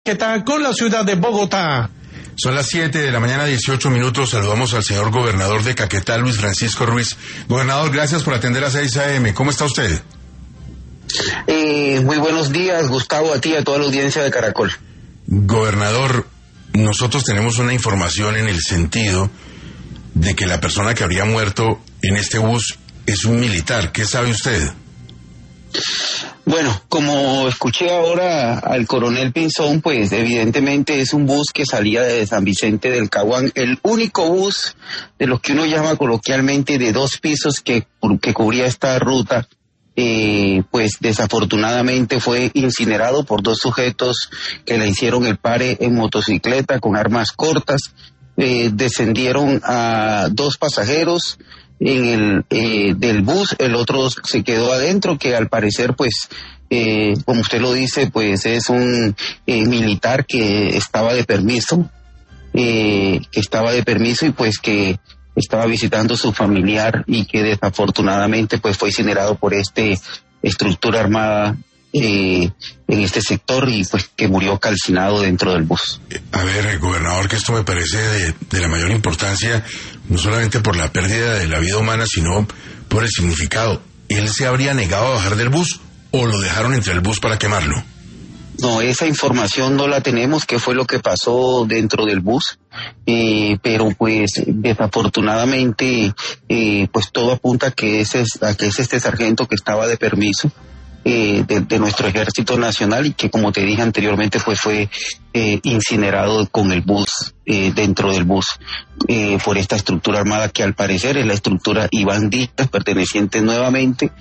¿Qué tal con la ciudad de Bogotá? Son las 7 de la mañana, 18 minutos. Saludamos al señor gobernador de Caquetá, Luis Francisco Ruiz. Gobernador, gracias por atender a 6 AM. ¿Cómo está usted? Muy buenos días, Gustavo, a ti y a toda la audiencia de Caracol. Gobernador, nosotros tenemos una información en el sentido de que la persona que habría muerto en este bus es un militar. ¿Qué sabe usted? Bueno, como escuché ahora al coronel Pinzón, pues evidentemente es un bus que salía de San Vicente del Caguán, el único bus de los que uno llama coloquialmente de 2 pisos que cubría esta ruta, pues desafortunadamente fue incinerado por 2 sujetos que le hicieron el pare en motocicleta con armas cortas. Descendieron a 2 pasajeros en el del bus, el otro se quedó adentro, que al parecer pues como usted lo dice, pues es un militar que estaba de permiso, y pues que estaba visitando a su familiar y que desafortunadamente pues fue incinerado por estructura armada en este sector y pues que murió calcinado dentro del bus. A ver, gobernador, que esto me parece de la mayor importancia, no solamente por la pérdida de la vida humana, sino por el significado. ¿Él se habría negado a bajar del bus o lo dejaron entre el bus para quemarlo? No, esa información no la tenemos, qué fue lo que pasó dentro del bus, pero pues desafortunadamente pues todo apunta a que es este sargento que estaba de permiso de nuestro Ejército Nacional y que, como te dije anteriormente, pues fue incinerado con el bus, dentro del bus, por esta estructura armada que al parecer es la estructura Iván Díaz, perteneciente nuevamente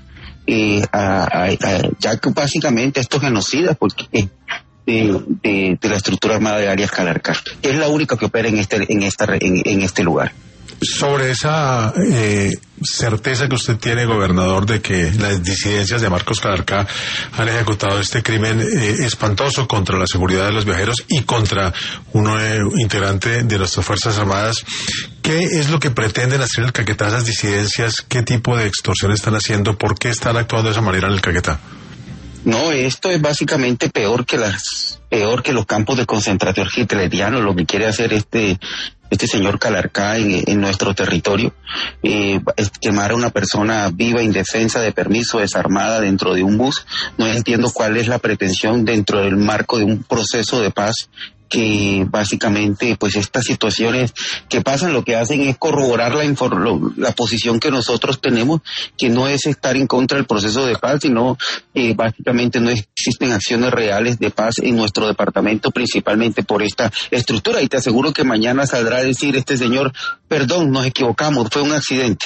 ya que básicamente a estos genocidas, porque de la estructura armada de Arias Calarcá, que es la única que opera en este lugar. Sobre esa certeza que usted tiene, gobernador, de que las disidencias de Marcos Calarcá han ejecutado este crimen espantoso contra la seguridad de los viajeros y contra un integrante de nuestras Fuerzas Armadas, ¿qué es lo que pretenden hacer en el Caquetá esas disidencias? ¿Qué tipo de extorsión están haciendo? ¿Por qué están actuando de esa manera en el Caquetá? No, esto es básicamente peor que los campos de concentración hitlerianos, lo que quiere hacer este señor Calarcá en nuestro territorio, es quemar a una persona viva, indefensa, de permiso, desarmada dentro de un bus. No entiendo cuál es la pretensión dentro del marco de un proceso de paz, que básicamente pues estas situaciones que pasan lo que hacen es corroborar la posición que nosotros tenemos, que no es estar en contra del proceso de paz, sino básicamente no existen acciones reales de paz en nuestro departamento, principalmente por esta estructura, y te aseguro que mañana saldrá a decir este señor, perdón, nos equivocamos, fue un accidente.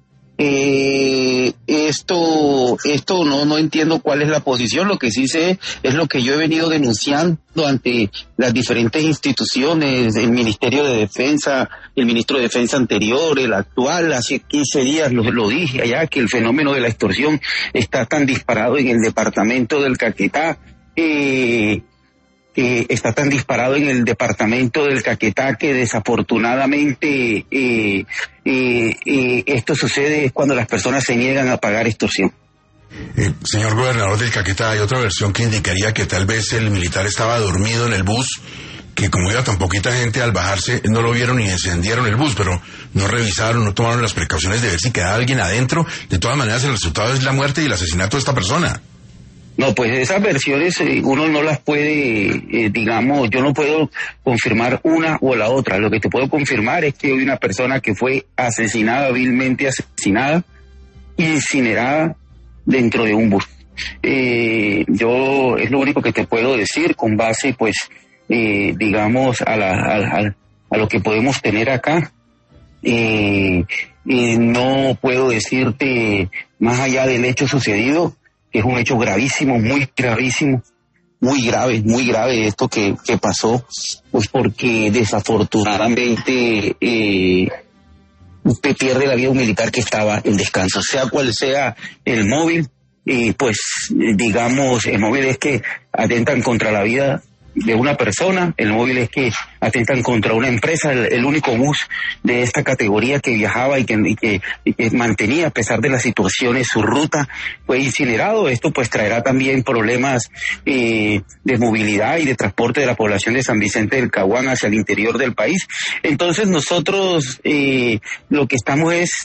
Esto no entiendo cuál es la posición. Lo que sí sé es lo que yo he venido denunciando ante las diferentes instituciones, el Ministerio de Defensa, el ministro de Defensa anterior, el actual. Hace 15 días lo dije allá, que el fenómeno de la extorsión está tan disparado en el departamento del Caquetá, está tan disparado en el departamento del Caquetá que desafortunadamente esto sucede cuando las personas se niegan a pagar extorsión. Señor gobernador del Caquetá, hay otra versión que indicaría que tal vez el militar estaba dormido en el bus, que como iba tan poquita gente, al bajarse no lo vieron y encendieron el bus, pero no revisaron, no tomaron las precauciones de ver si quedaba alguien adentro. De todas maneras, el resultado es la muerte y el asesinato de esta persona. No, pues esas versiones uno no las puede, yo no puedo confirmar una o la otra. Lo que te puedo confirmar es que hay una persona que fue asesinada, vilmente asesinada, incinerada dentro de un bus. Yo es lo único que te puedo decir con base, pues, a lo que podemos tener acá. No puedo decirte más allá del hecho sucedido, que es un hecho gravísimo, muy gravísimo, muy grave esto que pasó, pues porque desafortunadamente usted pierde la vida un militar que estaba en descanso, sea cual sea el móvil, pues digamos, el móvil es que atentan contra la vida de una persona, el móvil es que atentan contra una empresa, el único bus de esta categoría que viajaba y que mantenía a pesar de las situaciones su ruta fue incinerado. Esto pues traerá también problemas de movilidad y de transporte de la población de San Vicente del Caguán hacia el interior del país. Entonces nosotros lo que estamos es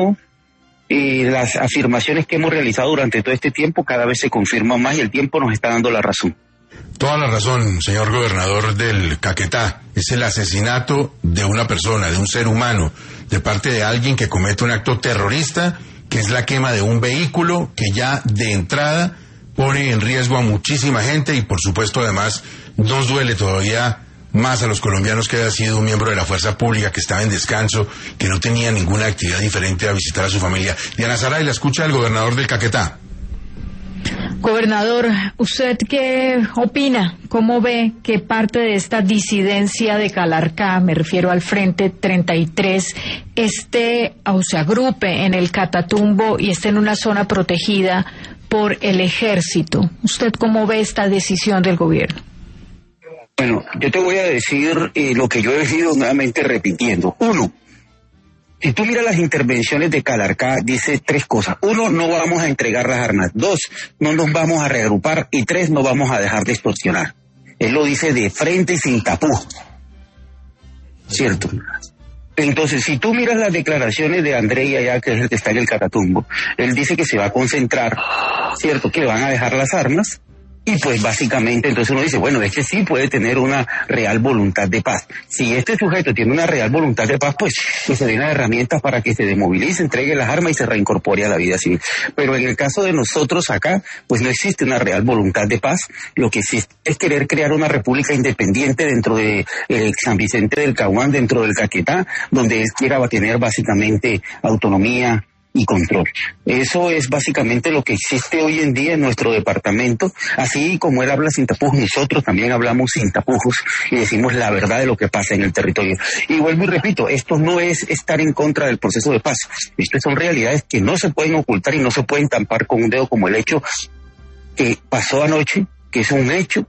las afirmaciones que hemos realizado durante todo este tiempo cada vez se confirman más y el tiempo nos está dando la razón. Toda la razón, señor gobernador del Caquetá. Es el asesinato de una persona, de un ser humano, de parte de alguien que comete un acto terrorista, que es la quema de un vehículo que ya de entrada pone en riesgo a muchísima gente y por supuesto además nos duele todavía más a los colombianos que haya sido un miembro de la fuerza pública que estaba en descanso, que no tenía ninguna actividad diferente a visitar a su familia. Diana Saray, la escucha del gobernador del Caquetá. Gobernador, ¿usted qué opina? ¿Cómo ve que parte de esta disidencia de Calarcá, me refiero al Frente 33, se agrupe en el Catatumbo y esté en una zona protegida por el ejército? ¿Usted cómo ve esta decisión del gobierno? Bueno, yo te voy a decir lo que yo he venido nuevamente repitiendo. Uno, si tú miras las intervenciones de Calarcá, dice tres cosas. Uno, no vamos a entregar las armas. Dos, no nos vamos a reagrupar. Y tres, no vamos a dejar de extorsionar. Él lo dice de frente y sin tapujos. ¿Cierto? Entonces, si tú miras las declaraciones de André allá, que es el que está en el Catatumbo, él dice que se va a concentrar, ¿cierto? Que van a dejar las armas. Y pues básicamente entonces uno dice, bueno, este sí puede tener una real voluntad de paz. Si este sujeto tiene una real voluntad de paz, pues que se den las herramientas para que se desmovilice, entregue las armas y se reincorpore a la vida civil. Pero en el caso de nosotros acá, pues no existe una real voluntad de paz. Lo que existe es querer crear una república independiente dentro de San Vicente del Caguán, dentro del Caquetá, donde él quiera tener básicamente autonomía y control. Eso es básicamente lo que existe hoy en día en nuestro departamento. Así como él habla sin tapujos, nosotros también hablamos sin tapujos y decimos la verdad de lo que pasa en el territorio. Y vuelvo y repito, esto no es estar en contra del proceso de paz. Estas son realidades que no se pueden ocultar y no se pueden tampar con un dedo, como el hecho que pasó anoche, que es un hecho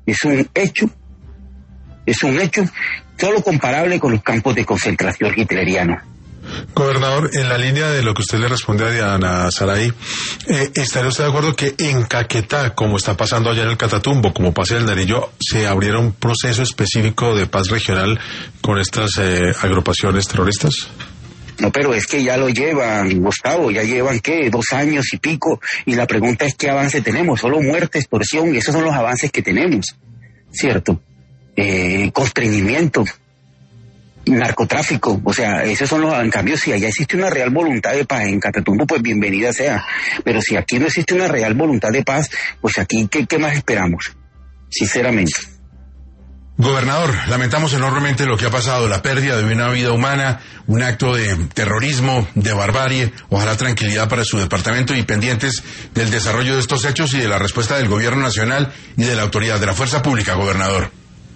solo comparable con los campos de concentración hitlerianos. Gobernador, en la línea de lo que usted le responde a Diana Saray, ¿estaría usted de acuerdo que en Caquetá, como está pasando allá en el Catatumbo, como pasa en el Nariño, se abriera un proceso específico de paz regional con estas agrupaciones terroristas? No, pero es que ya lo llevan, Gustavo, ya llevan, 2 años y pico, y la pregunta es ¿qué avance tenemos? Solo muerte, extorsión, esos son los avances que tenemos, ¿cierto? Constreñimiento, narcotráfico, o sea, esos son los, en cambio, si allá existe una real voluntad de paz en Catatumbo, pues bienvenida sea, pero si aquí no existe una real voluntad de paz, pues aquí, ¿qué más esperamos? Sinceramente. Gobernador, lamentamos enormemente lo que ha pasado, la pérdida de una vida humana, un acto de terrorismo, de barbarie. Ojalá tranquilidad para su departamento y pendientes del desarrollo de estos hechos y de la respuesta del gobierno nacional y de la autoridad de la fuerza pública, gobernador.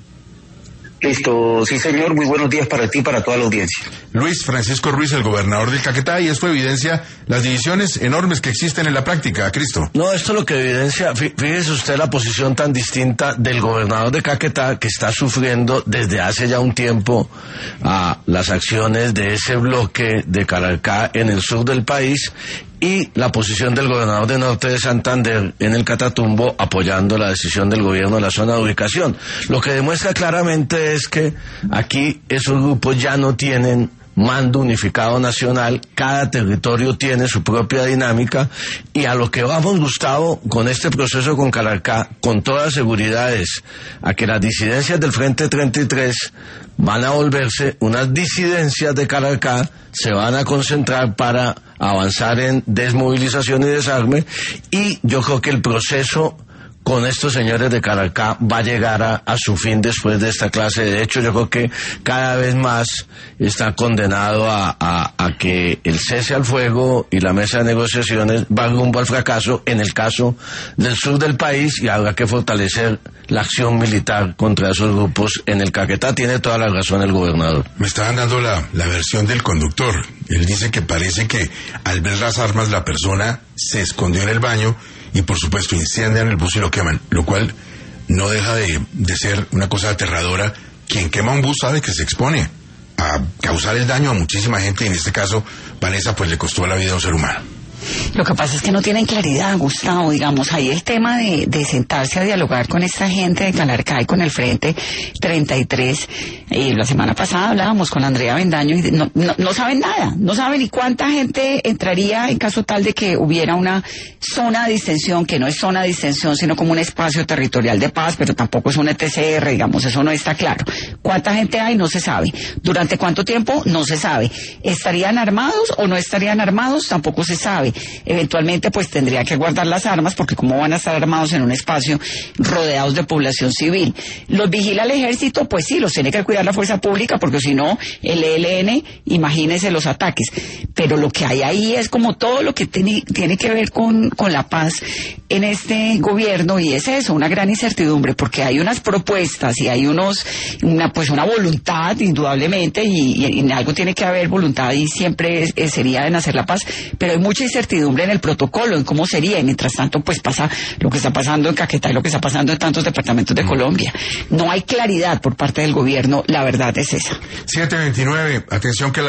Listo, sí señor, muy buenos días para ti y para toda la audiencia. Luis Francisco Ruiz, el gobernador del Caquetá, y esto evidencia las divisiones enormes que existen en la práctica, Cristo. No, esto lo que evidencia, fíjese usted la posición tan distinta del gobernador de Caquetá, que está sufriendo desde hace ya un tiempo a las acciones de ese bloque de Calarcá en el sur del país, y la posición del gobernador de Norte de Santander en el Catatumbo apoyando la decisión del gobierno de la zona de ubicación. Lo que demuestra claramente es que aquí esos grupos ya no tienen mando unificado nacional, cada territorio tiene su propia dinámica, y a lo que vamos, Gustavo, con este proceso con Calarcá, con todas seguridades, a que las disidencias del Frente 33 van a volverse unas disidencias de Calarcá, se van a concentrar para avanzar en desmovilización y desarme, y yo creo que el proceso con estos señores de Calarcá va a llegar a su fin después de esta clase de hechos. Yo creo que cada vez más está condenado a que el cese al fuego y la mesa de negociaciones va rumbo al fracaso en el caso del sur del país, y habrá que fortalecer la acción militar contra esos grupos en el Caquetá. Tiene toda la razón el gobernador. Me estaban dando la versión del conductor. Él dice que parece que al ver las armas la persona se escondió en el baño y por supuesto incendian el bus y lo queman, lo cual no deja de ser una cosa aterradora. Quien quema un bus sabe que se expone a causar el daño a muchísima gente, y en este caso Vanessa pues le costó la vida a un ser humano. Lo que pasa es que no tienen claridad, Gustavo, digamos, ahí el tema de sentarse a dialogar con esta gente de Calarcá y con el Frente 33, la semana pasada hablábamos con Andrea Bendaño y no saben nada, no saben ni cuánta gente entraría en caso tal de que hubiera una zona de distensión, que no es zona de distensión, sino como un espacio territorial de paz, pero tampoco es un ETCR, digamos, eso no está claro. ¿Cuánta gente hay? No se sabe. ¿Durante cuánto tiempo? No se sabe. ¿Estarían armados o no estarían armados? Tampoco se sabe. Eventualmente pues tendría que guardar las armas, porque cómo van a estar armados en un espacio rodeados de población civil. ¿Los vigila el ejército? Pues sí, los tiene que cuidar la fuerza pública, porque si no, el ELN, imagínese los ataques. Pero lo que hay ahí es como todo lo que tiene que ver con la paz en este gobierno, y es eso, una gran incertidumbre, porque hay unas propuestas y hay una voluntad, indudablemente, y en algo tiene que haber voluntad, y siempre sería en hacer la paz, pero hay mucha incertidumbre en el protocolo, en cómo sería, y mientras tanto pues pasa lo que está pasando en Caquetá y lo que está pasando en tantos departamentos de Colombia. No hay claridad por parte del gobierno, la verdad es esa. 7:29, atención que